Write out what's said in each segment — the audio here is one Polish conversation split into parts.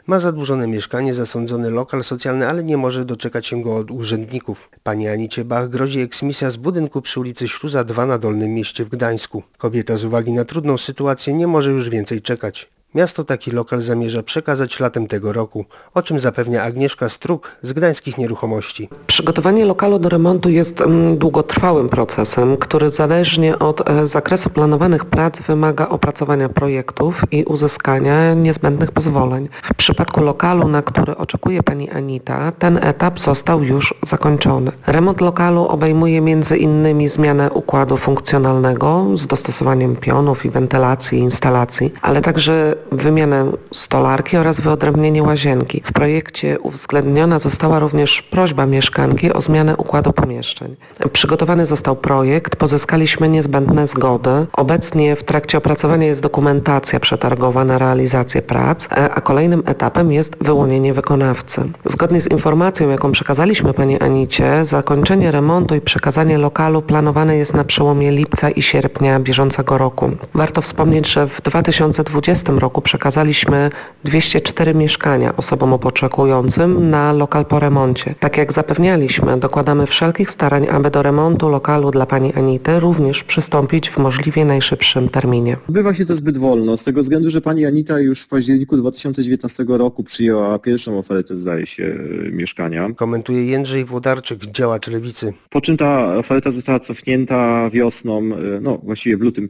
Ma zadłużone mieszkanie, zasądzony lokal socjalny, ale nie może doczekać się go od urzędników. Pani Anicie Bach grozi eksmisja z budynku przy ulicy Śluza 2 na Dolnym Mieście w Gdańsku. Kobieta z uwagi na trudną sytuację nie może już więcej czekać. Miasto taki lokal zamierza przekazać latem tego roku, o czym zapewnia Agnieszka Struk z Gdańskich Nieruchomości. Przygotowanie lokalu do remontu jest długotrwałym procesem, który zależnie od zakresu planowanych prac wymaga opracowania projektów i uzyskania niezbędnych pozwoleń. W przypadku lokalu, na który oczekuje pani Anita, ten etap został już zakończony. Remont lokalu obejmuje m.in. zmianę układu funkcjonalnego z dostosowaniem pionów i wentylacji i instalacji, ale także wymianę stolarki oraz wyodrębnienie łazienki. W projekcie uwzględniona została również prośba mieszkanki o zmianę układu pomieszczeń. Przygotowany został projekt, pozyskaliśmy niezbędne zgody. Obecnie w trakcie opracowania jest dokumentacja przetargowa na realizację prac, a kolejnym etapem jest wyłonienie wykonawcy. Zgodnie z informacją, jaką przekazaliśmy pani Anicie, zakończenie remontu i przekazanie lokalu planowane jest na przełomie lipca i sierpnia bieżącego roku. Warto wspomnieć, że w 2020 roku przekazaliśmy 204 mieszkania osobom oczekującym na lokal po remoncie. Tak jak zapewnialiśmy, dokładamy wszelkich starań, aby do remontu lokalu dla pani Anity również przystąpić w możliwie najszybszym terminie. Bywa się to zbyt wolno, z tego względu, że pani Anita już w październiku 2019 roku przyjęła pierwszą ofertę, zdaje się, mieszkania. Komentuje Jędrzej Włodarczyk, działacz Lewicy. Po czym ta oferta została cofnięta wiosną, właściwie w lutym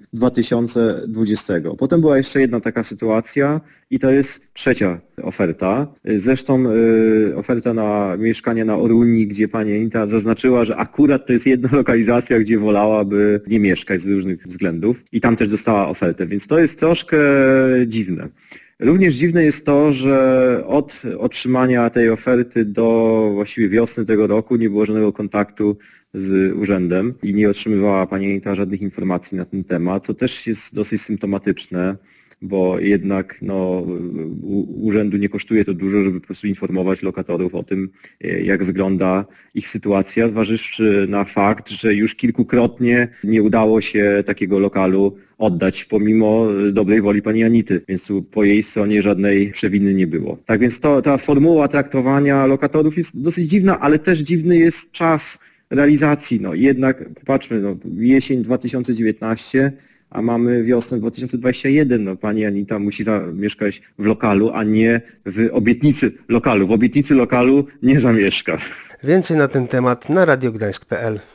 2020. Potem była jeszcze jedna taka sytuacja i to jest trzecia oferta. Zresztą oferta na mieszkanie na Oruni, gdzie pani Anita zaznaczyła, że akurat to jest jedna lokalizacja, gdzie wolałaby nie mieszkać z różnych względów i tam też dostała ofertę, więc to jest troszkę dziwne. Również dziwne jest to, że od otrzymania tej oferty do właściwie wiosny tego roku nie było żadnego kontaktu z urzędem i nie otrzymywała pani Anita żadnych informacji na ten temat, co też jest dosyć symptomatyczne, bo jednak urzędu nie kosztuje to dużo, żeby po prostu informować lokatorów o tym, jak wygląda ich sytuacja, zważywszy na fakt, że już kilkukrotnie nie udało się takiego lokalu oddać pomimo dobrej woli pani Anity, więc tu po jej stronie żadnej przewiny nie było. Tak więc ta formuła traktowania lokatorów jest dosyć dziwna, ale też dziwny jest czas realizacji. Jednak popatrzmy, jesień 2019, a mamy wiosnę 2021. Pani Anita musi zamieszkać w lokalu, a nie w obietnicy lokalu. W obietnicy lokalu nie zamieszka. Więcej na ten temat na radiogdańsk.pl.